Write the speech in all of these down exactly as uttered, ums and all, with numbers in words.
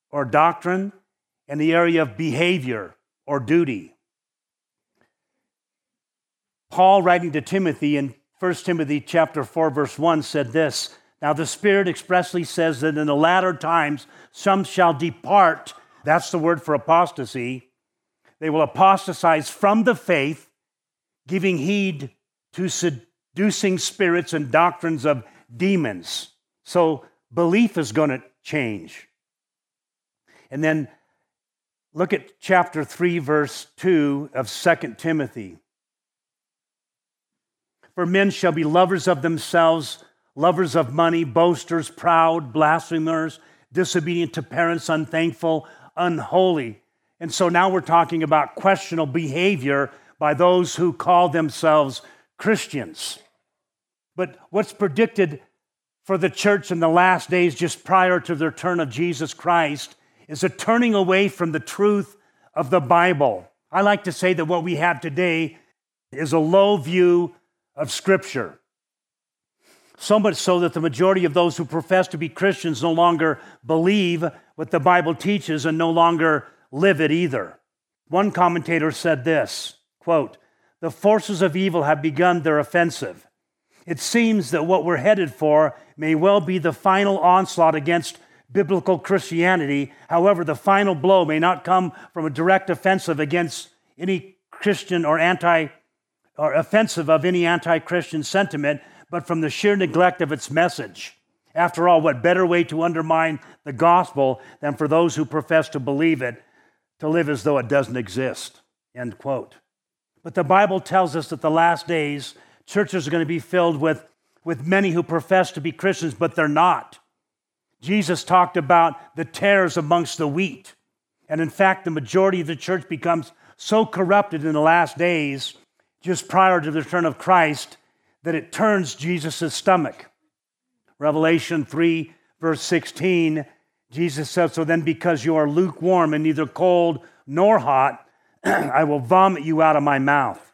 or doctrine, and the area of behavior or duty. Paul, writing to Timothy in First Timothy chapter four, verse one, said this, "Now the Spirit expressly says that in the latter times some shall depart," that's the word for apostasy, "they will apostatize from the faith, giving heed to seducing spirits and doctrines of demons." So belief is going to change. And then look at chapter three, verse two of Second Timothy. "For men shall be lovers of themselves, lovers of money, boasters, proud, blasphemers, disobedient to parents, unthankful, unholy." And so now we're talking about questionable behavior by those who call themselves Christians. But what's predicted for the church in the last days, just prior to the return of Jesus Christ, is a turning away from the truth of the Bible. I like to say that what we have today is a low view of Scripture. So much so that the majority of those who profess to be Christians no longer believe what the Bible teaches and no longer live it either. One commentator said this, quote, "The forces of evil have begun their offensive. It seems that what we're headed for may well be the final onslaught against biblical Christianity. However, the final blow may not come from a direct offensive against any Christian or anti or offensive of any anti-Christian sentiment, but from the sheer neglect of its message. After all, what better way to undermine the gospel than for those who profess to believe it to live as though it doesn't exist?" End quote. But the Bible tells us that the last days, churches are going to be filled with, with many who profess to be Christians, but they're not. Jesus talked about the tares amongst the wheat. And in fact, the majority of the church becomes so corrupted in the last days, just prior to the return of Christ, that it turns Jesus' stomach. Revelation three, verse sixteen, Jesus said, "So then because you are lukewarm and neither cold nor hot, I will vomit you out of my mouth."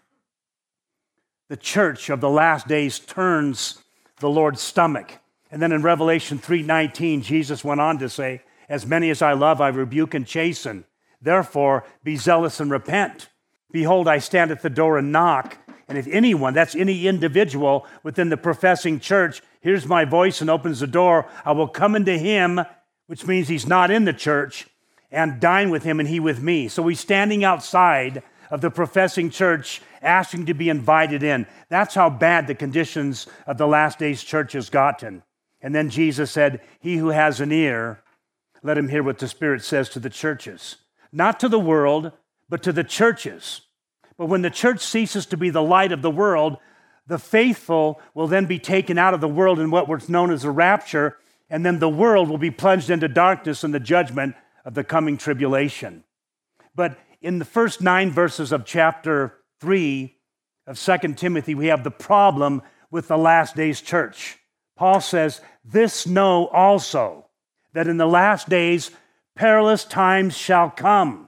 The church of the last days turns the Lord's stomach. And then in Revelation three nineteen, Jesus went on to say, "As many as I love, I rebuke and chasten. Therefore, be zealous and repent. Behold, I stand at the door and knock. And if anyone," that's any individual within the professing church, "hears my voice and opens the door, I will come into him," which means he's not in the church, "and dine with him and he with me." So he's standing outside of the professing church asking to be invited in. That's how bad the conditions of the last days church has gotten. And then Jesus said, "He who has an ear, let him hear what the Spirit says to the churches." Not to the world, but to the churches. But when the church ceases to be the light of the world, the faithful will then be taken out of the world in what was known as a rapture, and then the world will be plunged into darkness in the judgment of the coming tribulation. But in the first nine verses of chapter three of Second Timothy, we have the problem with the last days church. Paul says, "This know also, that in the last days perilous times shall come."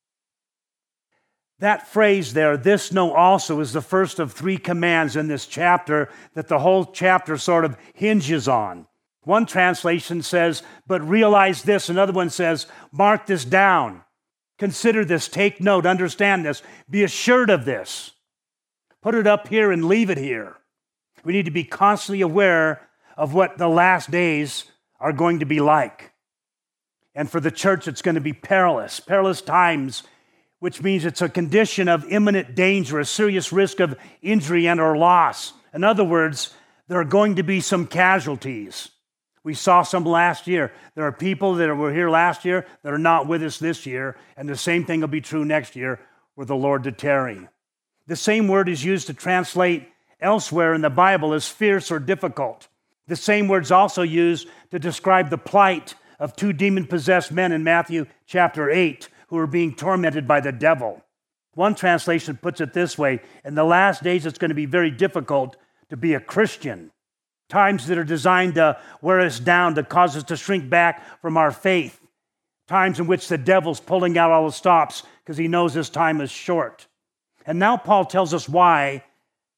That phrase there, "this know also," is the first of three commands in this chapter that the whole chapter sort of hinges on. One translation says, "But realize this." Another one says, "Mark this down. Consider this, take note, understand this, be assured of this. Put it up here and leave it here." We need to be constantly aware of what the last days are going to be like. And for the church, it's going to be perilous, perilous times, which means it's a condition of imminent danger, a serious risk of injury and or loss. In other words, there are going to be some casualties. We saw some last year. There are people that were here last year that are not with us this year, and the same thing will be true next year were the Lord to tarry. The same word is used to translate elsewhere in the Bible as fierce or difficult. The same word's also used to describe the plight of two demon-possessed men in Matthew chapter eight who are being tormented by the devil. One translation puts it this way: in the last days, it's going to be very difficult to be a Christian. Times that are designed to wear us down, to cause us to shrink back from our faith. Times in which the devil's pulling out all the stops because he knows his time is short. And now Paul tells us why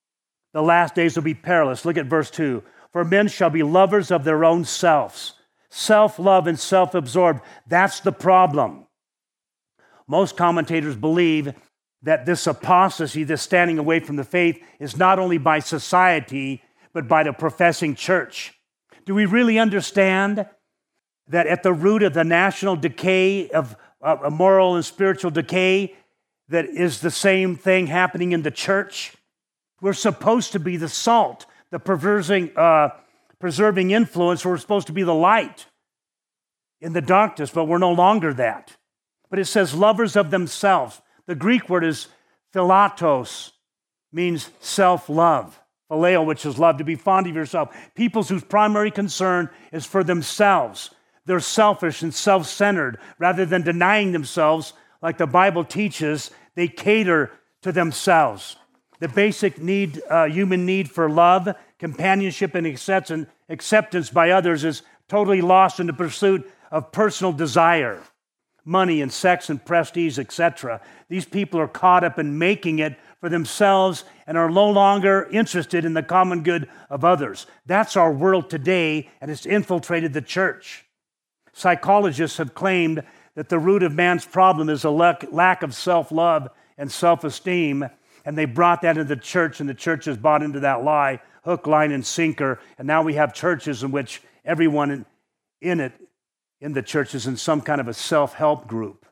the last days will be perilous. Look at verse two. "For men shall be lovers of their own selves, self-love and self-absorbed. That's the problem. Most commentators believe that this apostasy, this standing away from the faith, is not only by society, but by the professing church. Do we really understand that at the root of the national decay of uh, moral and spiritual decay, that is the same thing happening in the church? We're supposed to be the salt, the preserving, uh, preserving influence. We're supposed to be the light in the darkness, but we're no longer that. But it says lovers of themselves. The Greek word is philatos, means self-love. Phileo, which is love, to be fond of yourself. Peoples whose primary concern is for themselves. They're selfish and self-centered. Rather than denying themselves, like the Bible teaches, they cater to themselves. The basic need, uh, human need for love, companionship, and acceptance, acceptance by others is totally lost in the pursuit of personal desire. Money and sex and prestige, et cetera. These people are caught up in making it for themselves and are no longer interested in the common good of others. That's our world today, and it's infiltrated the church. Psychologists have claimed that the root of man's problem is a lack of self-love and self-esteem, and they brought that into the church, and the church has bought into that lie, hook, line, and sinker, and now we have churches in which everyone in, in it in the church is in some kind of a self-help group.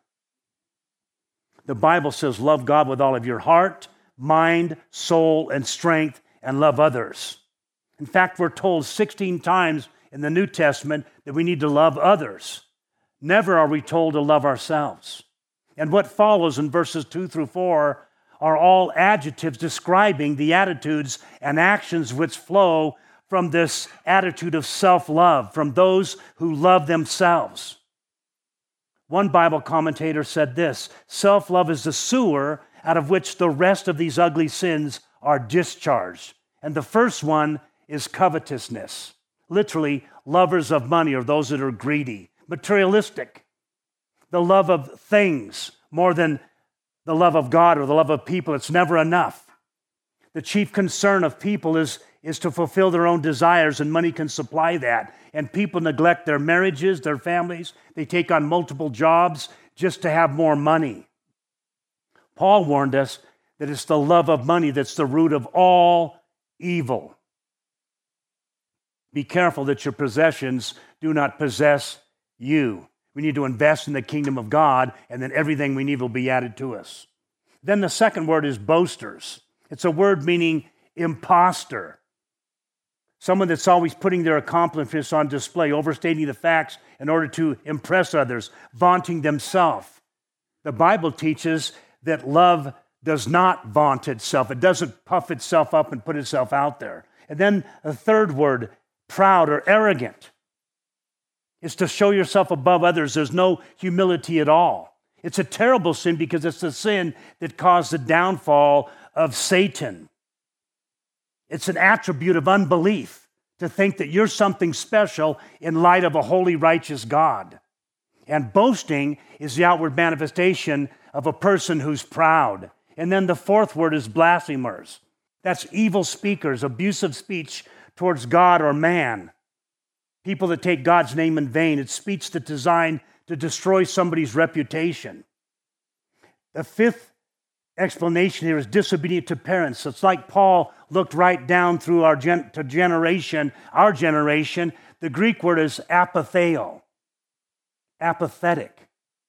The Bible says, love God with all of your heart, mind, soul, and strength, and love others. In fact, we're told sixteen times in the New Testament that we need to love others. Never are we told to love ourselves. And what follows in verses two through four are all adjectives describing the attitudes and actions which flow from this attitude of self-love, from those who love themselves. One Bible commentator said this: self-love is the sewer out of which the rest of these ugly sins are discharged. And the first one is covetousness. Literally, lovers of money, or those that are greedy, materialistic. The love of things more than the love of God or the love of people. It's never enough. The chief concern of people is, is to fulfill their own desires, and money can supply that. And people neglect their marriages, their families. They take on multiple jobs just to have more money. Paul warned us that it's the love of money that's the root of all evil. Be careful that your possessions do not possess you. We need to invest in the kingdom of God, and then everything we need will be added to us. Then the second word is boasters. It's a word meaning imposter. Someone that's always putting their accomplishments on display, overstating the facts in order to impress others, vaunting themselves. The Bible teaches that love does not vaunt itself. It doesn't puff itself up and put itself out there. And then a third word, proud or arrogant, is to show yourself above others. There's no humility at all. It's a terrible sin because it's the sin that caused the downfall of Satan. It's an attribute of unbelief to think that you're something special in light of a holy, righteous God. And boasting is the outward manifestation of a person who's proud. And then the fourth word is blasphemers. That's evil speakers, abusive speech towards God or man. People that take God's name in vain. It's speech that's designed to destroy somebody's reputation. The fifth explanation here is disobedient to parents. It's like Paul looked right down through our gen- to generation, our generation. The Greek word is apatheo, apathetic,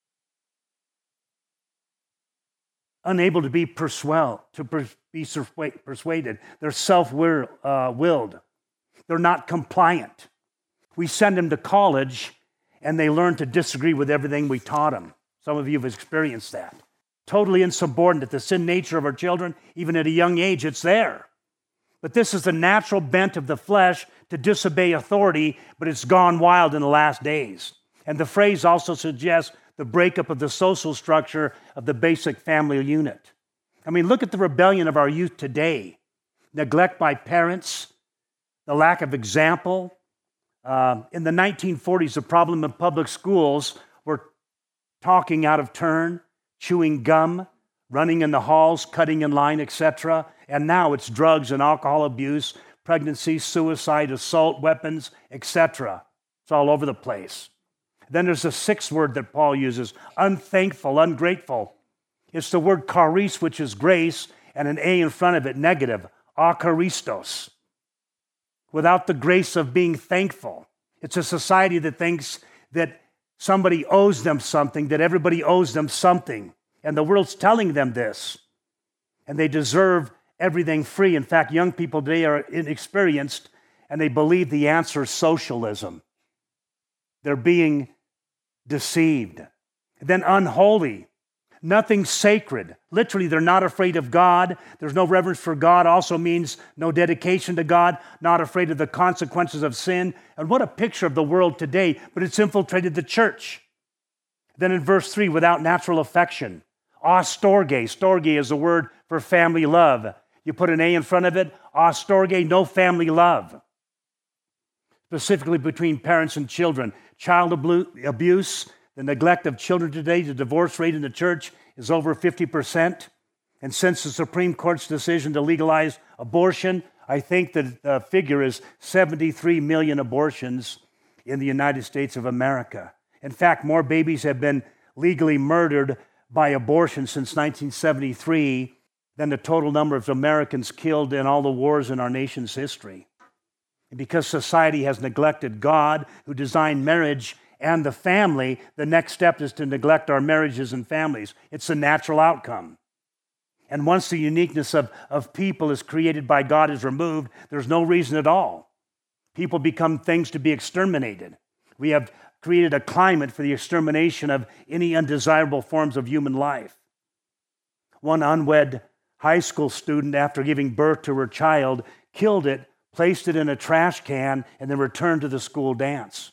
unable to be persuaded, to per- be persuaded. They're self-willed. They're not compliant. We send them to college, and they learn to disagree with everything we taught them. Some of you have experienced that. Totally insubordinate. The sin nature of our children, even at a young age, it's there. But this is the natural bent of the flesh to disobey authority, but it's gone wild in the last days. And the phrase also suggests the breakup of the social structure of the basic family unit. I mean, look at the rebellion of our youth today. Neglect by parents, the lack of example. Uh, in the nineteen forties, the problem in public schools were talking out of turn, chewing gum, running in the halls, cutting in line, et cetera. And now it's drugs and alcohol abuse, pregnancy, suicide, assault, weapons, et cetera. It's all over the place. Then there's a sixth word that Paul uses, unthankful, ungrateful. It's the word charis, which is grace, and an A in front of it, negative, akaristos. Without the grace of being thankful. It's a society that thinks that somebody owes them something, that everybody owes them something. And the world's telling them this. And they deserve everything free. In fact, young people today are inexperienced, and they believe the answer is socialism. They're being deceived. Then unholy. Nothing sacred. Literally, they're not afraid of God. There's no reverence for God. Also means no dedication to God. Not afraid of the consequences of sin. And what a picture of the world today, but it's infiltrated the church. Then in verse three, without natural affection. Astorge. Storge is a word for family love. You put an A in front of it. Astorge, no family love. Specifically between parents and children. Child abuse, the neglect of children today, the divorce rate in the church is over fifty percent. And since the Supreme Court's decision to legalize abortion, I think that the figure is seventy-three million abortions in the United States of America. In fact, more babies have been legally murdered by abortion since nineteen seventy-three than the total number of Americans killed in all the wars in our nation's history. And because society has neglected God, who designed marriage and the family, the next step is to neglect our marriages and families. It's a natural outcome. And once the uniqueness of, of people is created by God is removed, there's no reason at all. People become things to be exterminated. We have created a climate for the extermination of any undesirable forms of human life. One unwed high school student, after giving birth to her child, killed it, placed it in a trash can, and then returned to the school dance.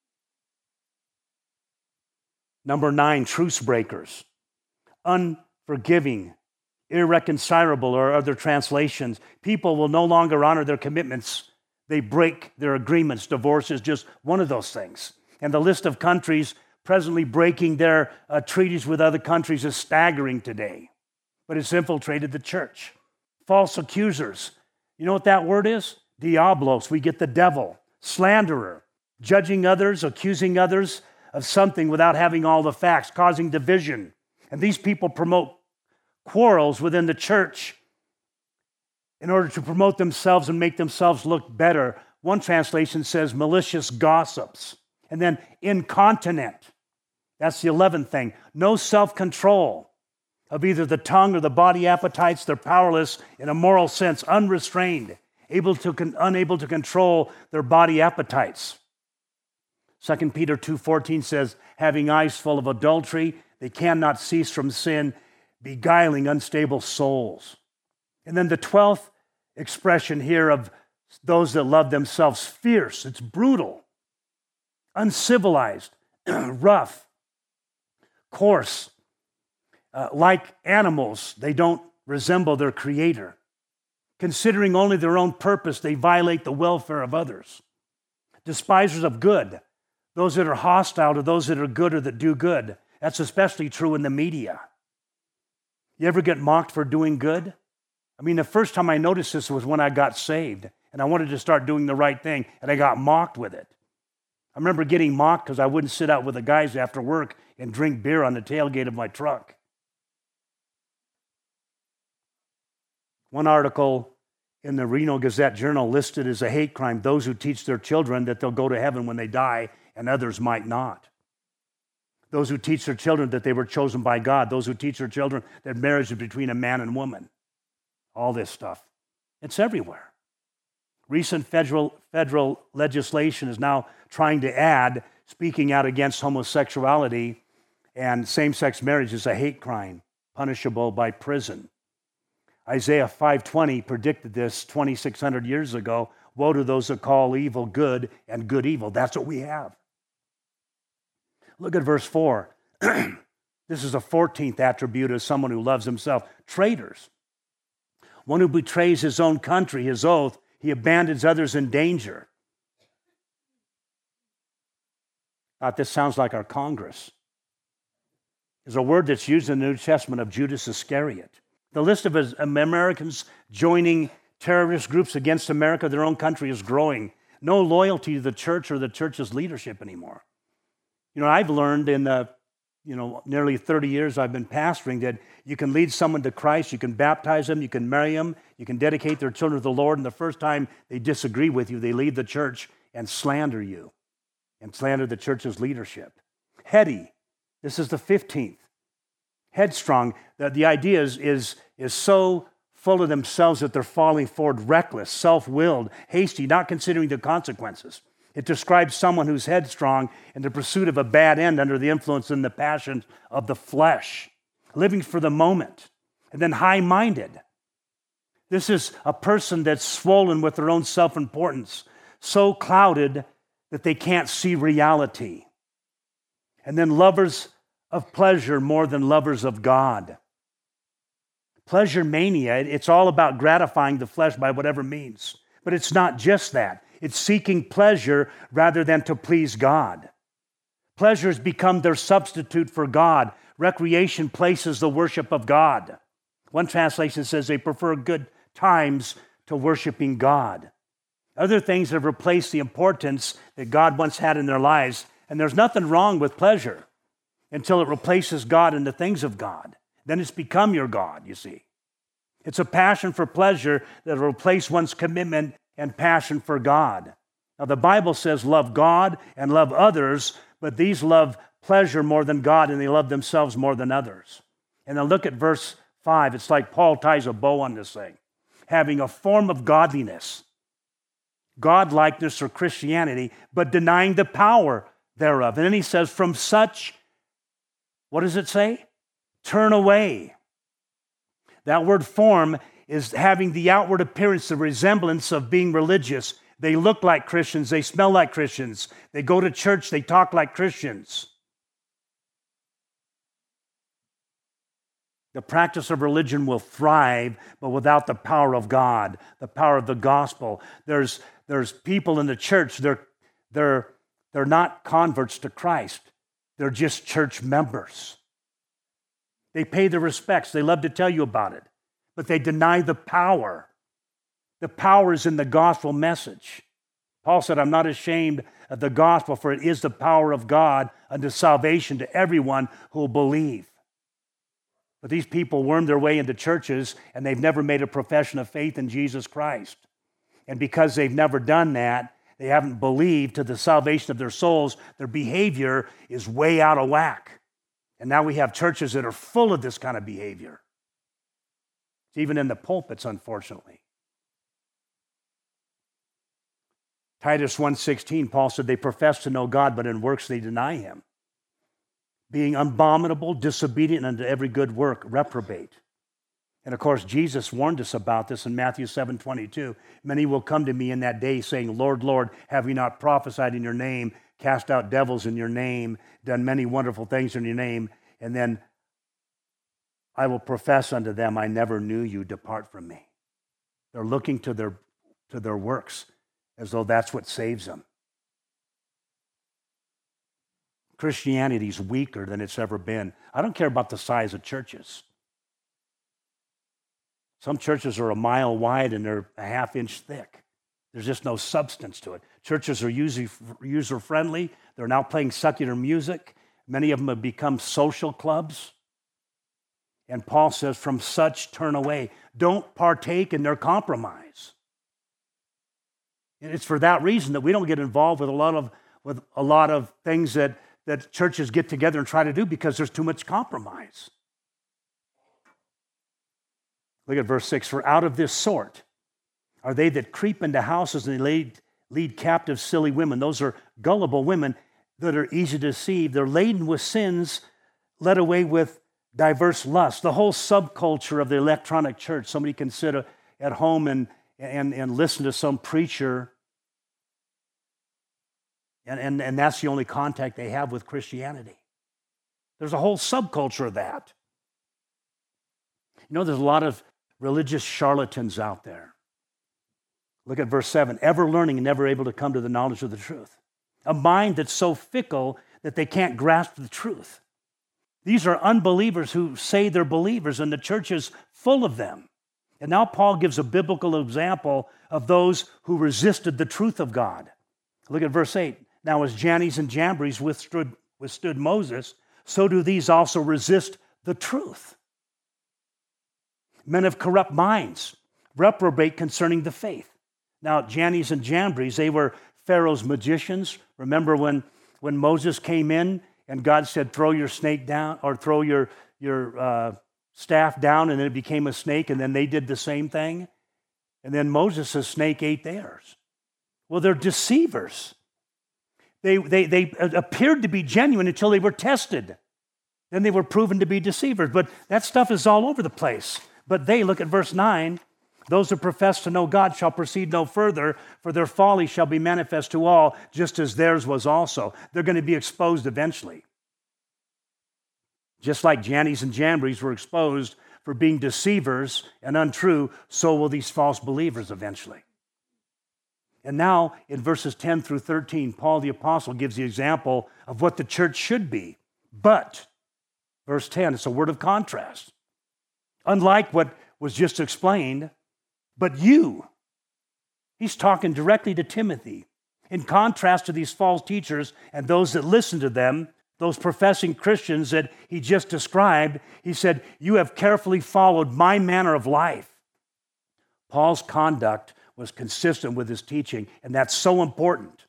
Number nine, truce breakers. Unforgiving, irreconcilable, or other translations. People will no longer honor their commitments. They break their agreements. Divorce is just one of those things. And the list of countries presently breaking their uh, treaties with other countries is staggering today. But it's infiltrated the church. False accusers. You know what that word is? Diablos. We get the devil. Slanderer. Judging others, accusing others of something without having all the facts, causing division. And these people promote quarrels within the church in order to promote themselves and make themselves look better. One translation says malicious gossips. And then incontinent. That's the eleventh thing. No self-control of either the tongue or the body appetites. They're powerless in a moral sense, unrestrained, able to con- unable to control their body appetites. Second Peter two fourteen says, having eyes full of adultery, they cannot cease from sin, beguiling unstable souls. And then the twelfth expression here of those that love themselves, fierce, it's brutal, uncivilized, rough, coarse. Uh, like animals, they don't resemble their creator. Considering only their own purpose, they violate the welfare of others. Despisers of good, those that are hostile to those that are good or that do good. That's especially true in the media. You ever get mocked for doing good? I mean, the first time I noticed this was when I got saved, and I wanted to start doing the right thing, and I got mocked with it. I remember getting mocked because I wouldn't sit out with the guys after work and drink beer on the tailgate of my truck. One article in the Reno Gazette-Journal listed as a hate crime those who teach their children that they'll go to heaven when they die and others might not. Those who teach their children that they were chosen by God. Those who teach their children that marriage is between a man and woman. All this stuff. It's everywhere. Recent federal, federal legislation is now trying to add speaking out against homosexuality and same-sex marriage is a hate crime, punishable by prison. Isaiah five twenty predicted this twenty-six hundred years ago. Woe to those that call evil good and good evil. That's what we have. Look at verse four. This is a fourteenth attribute of someone who loves himself. Traitors. One who betrays his own country, his oath, he abandons others in danger. Thought this sounds like our Congress. There's a word that's used in the New Testament of Judas Iscariot. The list of Americans joining terrorist groups against America, their own country, is growing. no loyalty to the church or the church's leadership anymore. You know, I've learned in the, you know, nearly thirty years I've been pastoring that you can lead someone to Christ, you can baptize them, you can marry them, you can dedicate their children to the Lord, and the first time they disagree with you, they leave the church and slander you and slander the church's leadership. Heady, this is the fifteenth. Headstrong, the, the idea is, is, is so full of themselves that they're falling forward, reckless, self-willed, hasty, not considering the consequences. It describes someone who's headstrong in the pursuit of a bad end under the influence and the passions of the flesh, living for the moment. And then high-minded. This is a person that's swollen with their own self-importance, so clouded that they can't see reality. And then lovers of pleasure more than lovers of God. Pleasure mania, it's all about gratifying the flesh by whatever means. But it's not just that. It's seeking pleasure rather than to please God. Pleasure has become their substitute for God. Recreation places the worship of God. One translation says they prefer good times to worshiping God. Other things have replaced the importance that God once had in their lives. And there's nothing wrong with pleasure until it replaces God and the things of God. Then it's become your God, you see. It's a passion for pleasure that will replace one's commitment and passion for God. Now, the Bible says love God and love others, but these love pleasure more than God, and they love themselves more than others. And then look at verse five. It's like Paul ties a bow on this thing. Having a form of godliness, godlikeness or Christianity, but denying the power thereof. And then he says, from such, what does it say? Turn away. That word form is having the outward appearance, the resemblance of being religious. They look like Christians, they smell like Christians, they go to church, they talk like Christians. The practice of religion will thrive, but without the power of God, the power of the gospel. There's, there's people in the church, they're, they're, they're not converts to Christ. They're just church members. They pay their respects. They love to tell you about it. But they deny the power. The power is in the gospel message. Paul said, I'm not ashamed of the gospel, for it is the power of God unto salvation to everyone who will believe. But these people worm their way into churches, and they've never made a profession of faith in Jesus Christ. And because they've never done that, they haven't believed to the salvation of their souls, their behavior is way out of whack. And now we have churches that are full of this kind of behavior. It's even in the pulpits, unfortunately. Titus one sixteen, Paul said, they profess to know God, but in works they deny him. Being abominable, disobedient unto every good work, reprobate. And of course, Jesus warned us about this in Matthew seven twenty-two. Many will come to me in that day saying, Lord, Lord, have we not prophesied in your name, cast out devils in your name, done many wonderful things in your name? And then I will profess unto them, I never knew you, depart from me. They're looking to their, to their works as though that's what saves them. Christianity is weaker than it's ever been. I don't care about the size of churches. Some churches are a mile wide and they're a half inch thick. There's just no substance to it. Churches are user-friendly. They're now playing secular music. Many of them have become social clubs. And Paul says, from such turn away. Don't partake in their compromise. And it's for that reason that we don't get involved with a lot of, with a lot of things that, that churches get together and try to do because there's too much compromise. Look at verse six. For out of this sort are they that creep into houses and they lead, lead captive silly women. Those are gullible women that are easy to deceive. They're laden with sins, led away with diverse lusts. The whole subculture of the electronic church. Somebody can sit at home and, and, and listen to some preacher, and, and, and that's the only contact they have with Christianity. There's a whole subculture of that. You know, there's a lot of religious charlatans out there. Look at verse seven. Ever learning and never able to come to the knowledge of the truth. A mind that's so fickle that they can't grasp the truth. These are unbelievers who say they're believers, and the church is full of them. And now Paul gives a biblical example of those who resisted the truth of God. Look at verse eight. Now as Jannes and Jambres withstood, withstood Moses, so do these also resist the truth. Men of corrupt minds reprobate concerning the faith. Now Jannes and Jambres, they were Pharaoh's magicians. Remember when, when Moses came in and God said, throw your snake down, or throw your, your uh, staff down, and then it became a snake, and then they did the same thing. And then Moses' snake ate theirs. Well, they're deceivers. They, they, they appeared to be genuine until they were tested. Then they were proven to be deceivers. But that stuff is all over the place. But they, look at verse nine, those who profess to know God shall proceed no further, for their folly shall be manifest to all, just as theirs was also. They're going to be exposed eventually. Just like Jannes and Jambres were exposed for being deceivers and untrue, so will these false believers eventually. And now, in verses ten through thirteen, Paul the Apostle gives the example of what the church should be. But, verse ten, it's a word of contrast. Unlike what was just explained, but you, he's talking directly to Timothy. In contrast to these false teachers and those that listen to them, those professing Christians that he just described, he said, you have carefully followed my manner of life. Paul's conduct was consistent with his teaching, and that's so important.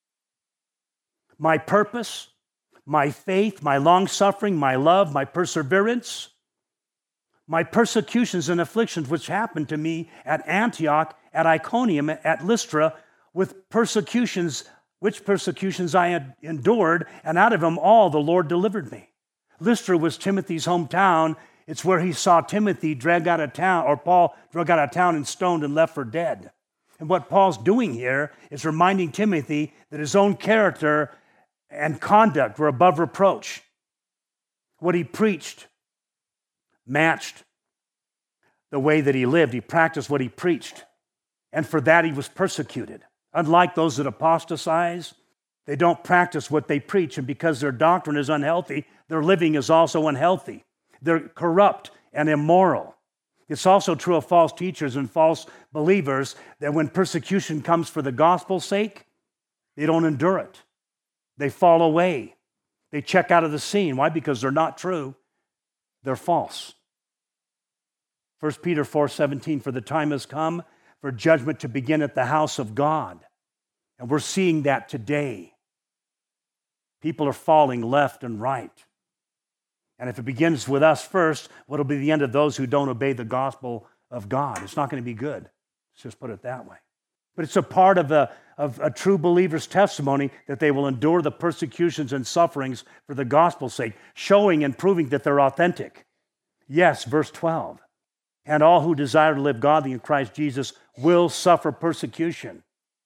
My purpose, my faith, my long-suffering, my love, my perseverance, my persecutions and afflictions which happened to me at Antioch, at Iconium, at Lystra, with persecutions, which persecutions I had endured, and out of them all the Lord delivered me. Lystra was Timothy's hometown. It's where he saw Timothy dragged out of town, or Paul dragged out of town and stoned and left for dead. And what Paul's doing here is reminding Timothy that his own character and conduct were above reproach. What he preached matched the way that he lived. He practiced what he preached. And for that he was persecuted. Unlike those that apostatize, they don't practice what they preach. And because their doctrine is unhealthy, their living is also unhealthy. They're corrupt and immoral. It's also true of false teachers and false believers that when persecution comes for the gospel's sake, they don't endure it. They fall away. They check out of the scene. Why? Because they're not true. They're false. First Peter four seventeen, for the time has come for judgment to begin at the house of God. And we're seeing that today. People are falling left and right. And if it begins with us first, what'll be the end of those who don't obey the gospel of God? It's not going to be good. Let's just put it that way. But it's a part of a, of a true believer's testimony that they will endure the persecutions and sufferings for the gospel's sake, showing and proving that they're authentic. Yes, verse twelve. And all who desire to live godly in Christ Jesus will suffer persecution.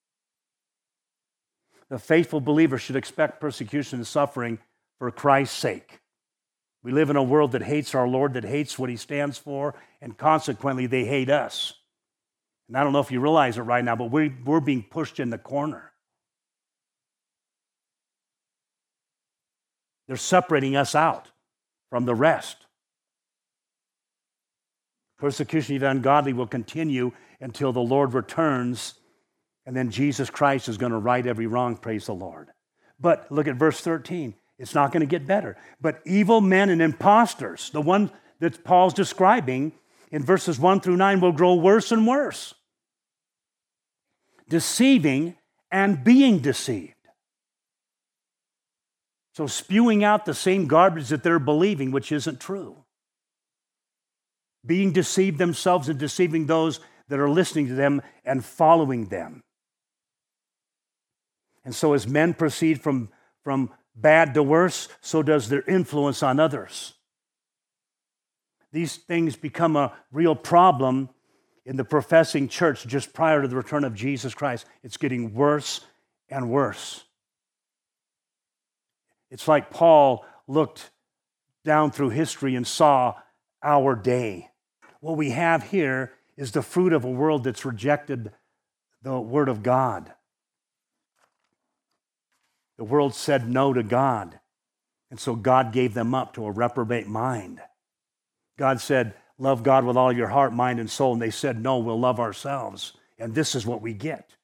The faithful believer should expect persecution and suffering for Christ's sake. We live in a world that hates our Lord, that hates what he stands for, and consequently they hate us. And I don't know if you realize it right now, but we're, we're being pushed in the corner. They're separating us out from the rest. Persecution of the ungodly will continue until the Lord returns, and then Jesus Christ is going to right every wrong, praise the Lord. But look at verse thirteen. It's not going to get better. But evil men and impostors, the one that Paul's describing in verses one through nine, will grow worse and worse, deceiving and being deceived. So spewing out the same garbage that they're believing, which isn't true. Being deceived themselves and deceiving those that are listening to them and following them. And so as men proceed from, from bad to worse, so does their influence on others. These things become a real problem in the professing church just prior to the return of Jesus Christ. It's getting worse and worse. It's like Paul looked down through history and saw our day. What we have here is the fruit of a world that's rejected the Word of God. The world said no to God, and so God gave them up to a reprobate mind. God said, love God with all your heart, mind, and soul. And they said, no, we'll love ourselves. And this is what we get.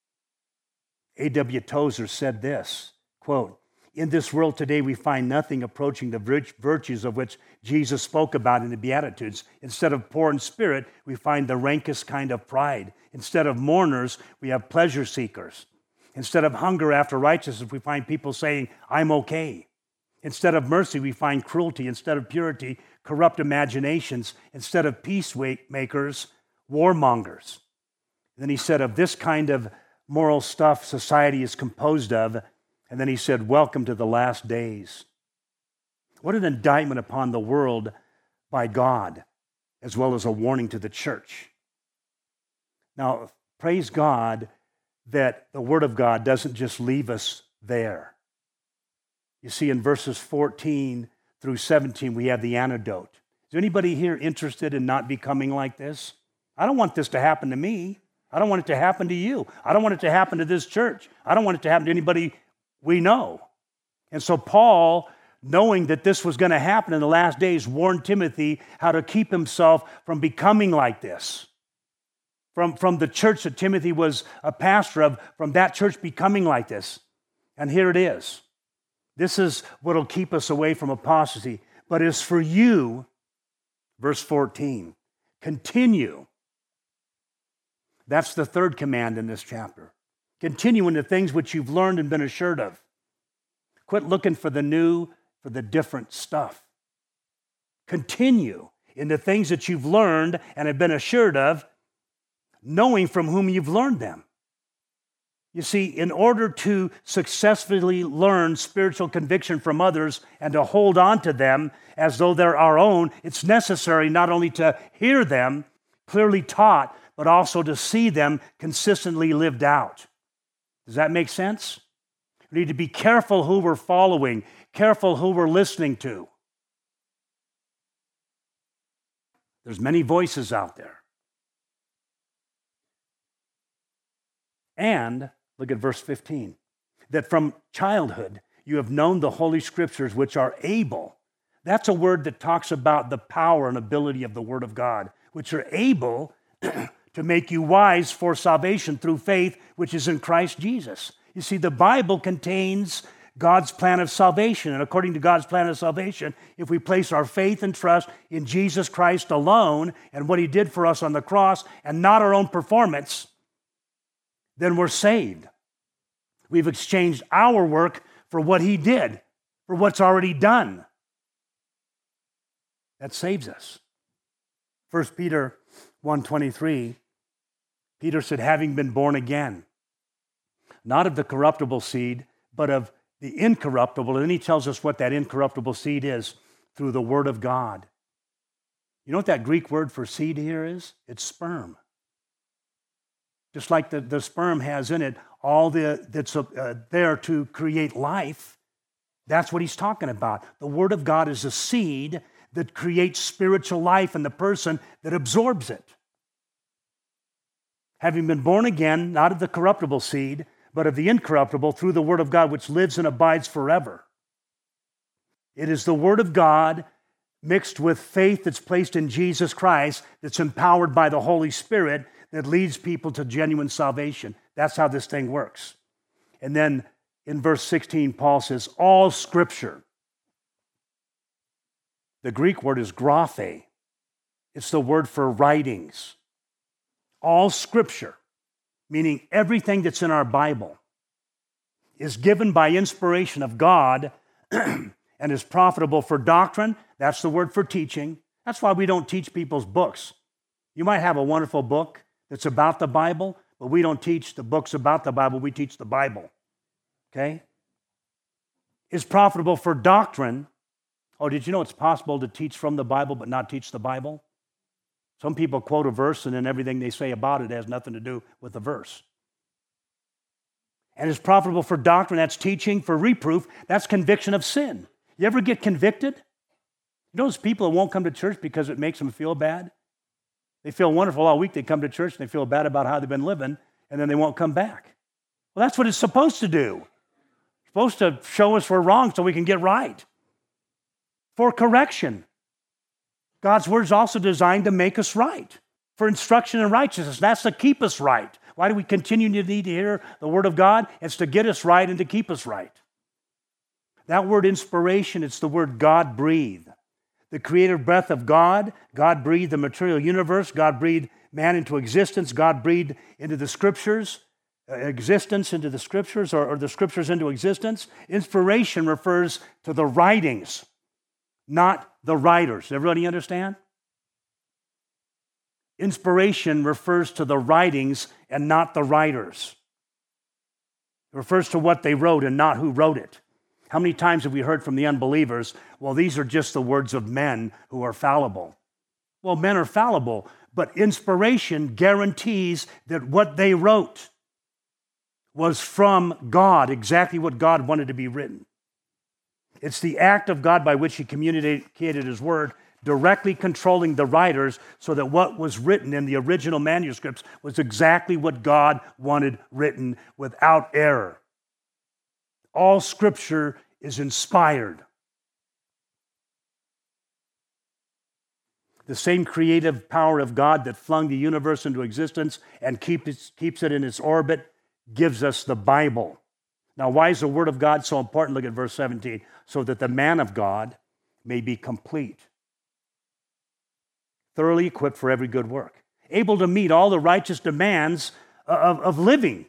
A W Tozer said this, quote, in this world today, we find nothing approaching the virtues of which Jesus spoke about in the Beatitudes. Instead of poor in spirit, we find the rankest kind of pride. Instead of mourners, we have pleasure seekers. Instead of hunger after righteousness, we find people saying, I'm okay. Instead of mercy, we find cruelty. Instead of purity, corrupt imaginations. Instead of peacemakers, warmongers. And then he said, of this kind of moral stuff society is composed of. And then he said, welcome to the last days. What an indictment upon the world by God, as well as a warning to the church. Now, praise God that the Word of God doesn't just leave us there. You see, in verses fourteen through seventeen, we have the antidote. Is anybody here interested in not becoming like this? I don't want this to happen to me. I don't want it to happen to you. I don't want it to happen to this church. I don't want it to happen to anybody we know. And so Paul, knowing that this was going to happen in the last days, warned Timothy how to keep himself from becoming like this. From, from the church that Timothy was a pastor of, from that church becoming like this. And here it is. This is what will keep us away from apostasy. But as for you, verse fourteen, continue. That's the third command in this chapter. Continue in the things which you've learned and been assured of. Quit looking for the new, for the different stuff. Continue in the things that you've learned and have been assured of, knowing from whom you've learned them. You see, in order to successfully learn spiritual conviction from others and to hold on to them as though they're our own, it's necessary not only to hear them clearly taught, but also to see them consistently lived out. Does that make sense? We need to be careful who we're following, careful who we're listening to. There's many voices out there. And, look at verse fifteen, that from childhood you have known the Holy Scriptures which are able. That's a word that talks about the power and ability of the Word of God, which are able to make you wise for salvation through faith, which is in Christ Jesus. You see, the Bible contains God's plan of salvation. And according to God's plan of salvation, if we place our faith and trust in Jesus Christ alone and what He did for us on the cross and not our own performance, then we're saved. We've exchanged our work for what He did, for what's already done. That saves us. First Peter one twenty-three, Peter said, having been born again, not of the corruptible seed, but of the incorruptible. And then he tells us what that incorruptible seed is, through the Word of God. You know what that Greek word for seed here is? It's sperm. Just like the, the sperm has in it all the that's uh, there to create life, that's what he's talking about. The Word of God is a seed that creates spiritual life in the person that absorbs it. Having been born again, not of the corruptible seed, but of the incorruptible, through the Word of God, which lives and abides forever. It is the Word of God mixed with faith that's placed in Jesus Christ, that's empowered by the Holy Spirit, that leads people to genuine salvation. That's how this thing works. And then in verse sixteen, Paul says, all Scripture. The Greek word is graphe. It's the word for writings. All Scripture, meaning everything that's in our Bible, is given by inspiration of God and is profitable for doctrine. That's the word for teaching. That's why we don't teach people's books. You might have a wonderful book that's about the Bible, but we don't teach the books about the Bible. We teach the Bible. Okay? Is profitable for doctrine. Oh, did you know it's possible to teach from the Bible but not teach the Bible? Some people quote a verse and then everything they say about it has nothing to do with the verse. And is profitable for doctrine, that's teaching, for reproof, that's conviction of sin. You ever get convicted? You know those people that won't come to church because it makes them feel bad? They feel wonderful all week, they come to church and they feel bad about how they've been living, and then they won't come back. Well, that's what it's supposed to do. It's supposed to show us we're wrong so we can get right. For correction. God's word is also designed to make us right, for instruction in righteousness. That's to keep us right. Why do we continue to need to hear the word of God? It's to get us right and to keep us right. That word inspiration, it's the word God breathed. The creative breath of God. God breathed the material universe. God breathed man into existence. God breathed into the scriptures, uh, existence into the scriptures, or, or the scriptures into existence. Inspiration refers to the writings, not the writers. Everybody understand? Inspiration refers to the writings and not the writers. It refers to what they wrote and not who wrote it. How many times have we heard from the unbelievers, well, these are just the words of men who are fallible? Well, men are fallible, but inspiration guarantees that what they wrote was from God, exactly what God wanted to be written. It's the act of God by which he communicated his word, directly controlling the writers so that what was written in the original manuscripts was exactly what God wanted written without error. All scripture is inspired. The same creative power of God that flung the universe into existence and keep it, keeps it in its orbit gives us the Bible. Now, why is the word of God so important? Look at verse seventeen. So that the man of God may be complete, thoroughly equipped for every good work, able to meet all the righteous demands of, of living.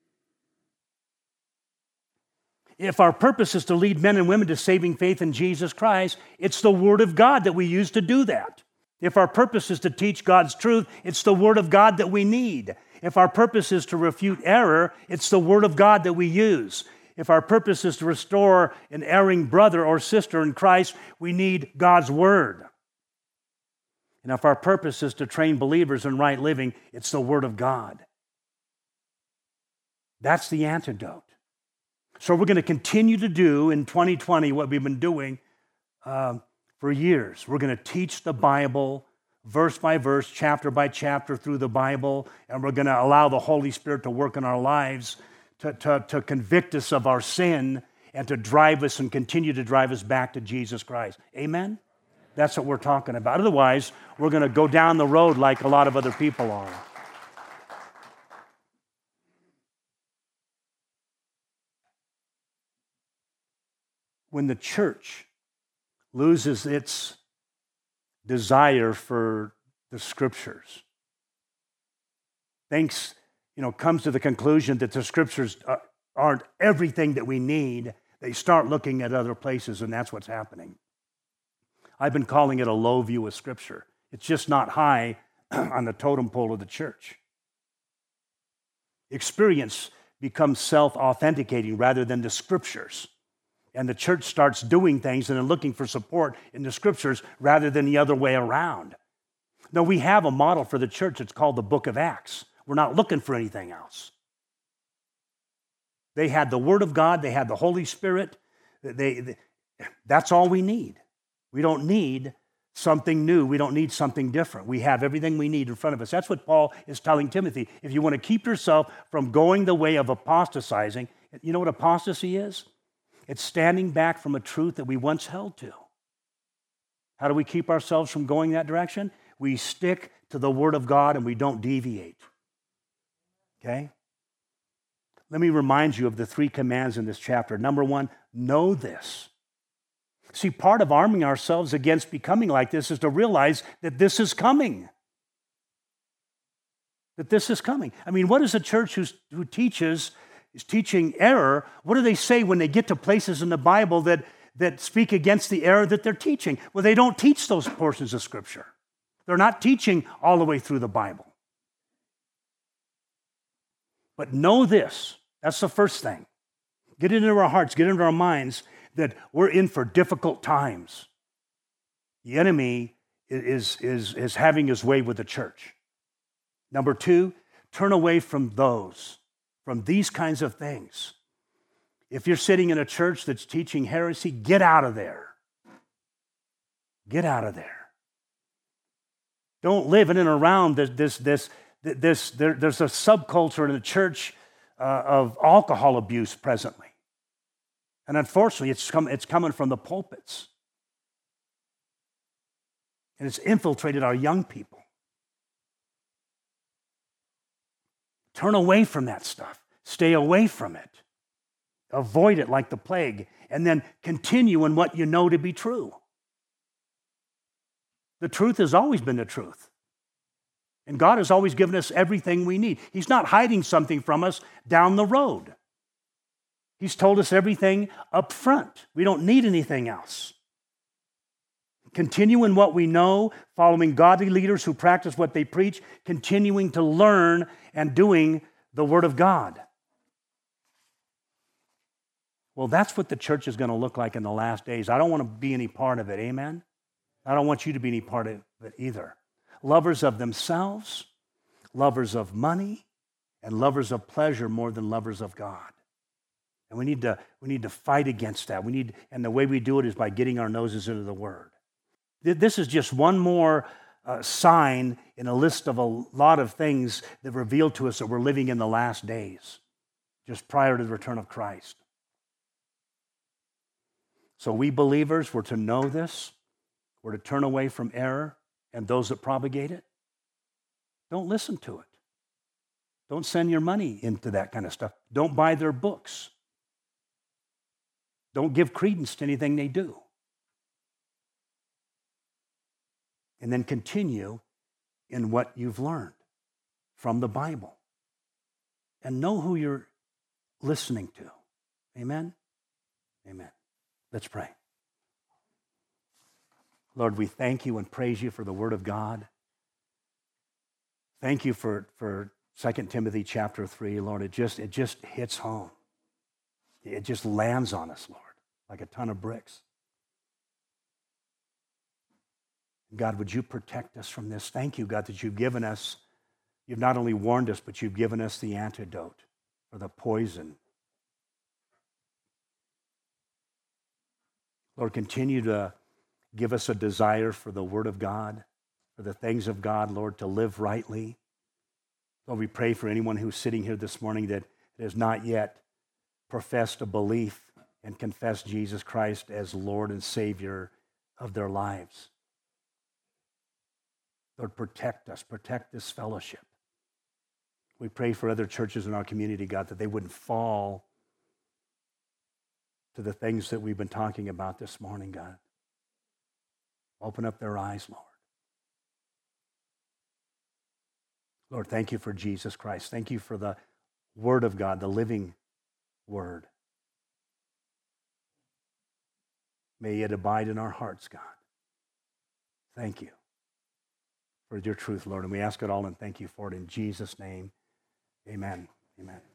If our purpose is to lead men and women to saving faith in Jesus Christ, it's the Word of God that we use to do that. If our purpose is to teach God's truth, it's the Word of God that we need. If our purpose is to refute error, it's the Word of God that we use. If our purpose is to restore an erring brother or sister in Christ, we need God's Word. And if our purpose is to train believers in right living, it's the Word of God. That's the antidote. So we're going to continue to do in twenty twenty what we've been doing uh, for years. We're going to teach the Bible verse by verse, chapter by chapter through the Bible, and we're going to allow the Holy Spirit to work in our lives to, to, to convict us of our sin and to drive us and continue to drive us back to Jesus Christ. Amen? That's what we're talking about. Otherwise, we're going to go down the road like a lot of other people are. When the church loses its desire for the scriptures, thinks, you know, comes to the conclusion that the scriptures aren't everything that we need, they start looking at other places, and that's what's happening. I've been calling it a low view of scripture. It's just not high on the totem pole of the church. Experience becomes self-authenticating rather than the scriptures. And the church starts doing things and then looking for support in the scriptures rather than the other way around. Now, we have a model for the church. It's called the Book of Acts. We're not looking for anything else. They had the Word of God. They had the Holy Spirit. They, they, that's all we need. We don't need something new. We don't need something different. We have everything we need in front of us. That's what Paul is telling Timothy. If you want to keep yourself from going the way of apostatizing, you know what apostasy is? It's standing back from a truth that we once held to. How do we keep ourselves from going that direction? We stick to the Word of God and we don't deviate. Okay? Let me remind you of the three commands in this chapter. Number one, know this. See, part of arming ourselves against becoming like this is to realize that this is coming. That this is coming. I mean, what is a church who's, who teaches is teaching error? What do they say when they get to places in the Bible that, that speak against the error that they're teaching? Well, they don't teach those portions of Scripture. They're not teaching all the way through the Bible. But know this. That's the first thing. Get it into our hearts, get it into our minds that we're in for difficult times. The enemy is, is, is having his way with the church. Number two, turn away from those. From these kinds of things. If you're sitting in a church that's teaching heresy, get out of there. Get out of there. Don't live in and around this, this, this, this there, there's a subculture in the church uh, of alcohol abuse presently. And unfortunately, it's, come, it's coming from the pulpits. And it's infiltrated our young people. Turn away from that stuff. Stay away from it. Avoid it like the plague. And then continue in what you know to be true. The truth has always been the truth. And God has always given us everything we need. He's not hiding something from us down the road. He's told us everything up front. We don't need anything else. Continue in what we know, following godly leaders who practice what they preach, continuing to learn and doing the Word of God. Well, that's what the church is going to look like in the last days. I don't want to be any part of it, amen? I don't want you to be any part of it either. Lovers of themselves, lovers of money, and lovers of pleasure more than lovers of God. And we need to, we need to fight against that. We need, and the way we do it is by getting our noses into the Word. This is just one more uh, sign in a list of a lot of things that reveal to us that we're living in the last days, just prior to the return of Christ. So we believers were to know this. We're to turn away from error and those that propagate it. Don't listen to it. Don't send your money into that kind of stuff. Don't buy their books. Don't give credence to anything they do. And then continue in what you've learned from the Bible. And know who you're listening to. Amen? Amen. Let's pray. Lord, we thank you and praise you for the Word of God. Thank you for, for Second Timothy chapter three, Lord. It just, it just hits home. It just lands on us, Lord, like a ton of bricks. God, would you protect us from this? Thank you, God, that you've given us, you've not only warned us, but you've given us the antidote for the poison. Lord, continue to give us a desire for the Word of God, for the things of God, Lord, to live rightly. Lord, we pray for anyone who's sitting here this morning that has not yet professed a belief and confessed Jesus Christ as Lord and Savior of their lives. Lord, protect us, protect this fellowship. We pray for other churches in our community, God, that they wouldn't fall to the things that we've been talking about this morning, God. Open up their eyes, Lord. Lord, thank you for Jesus Christ. Thank you for the Word of God, the living Word. May it abide in our hearts, God. Thank you for your truth, Lord. And we ask it all and thank you for it in Jesus' name. Amen. Amen.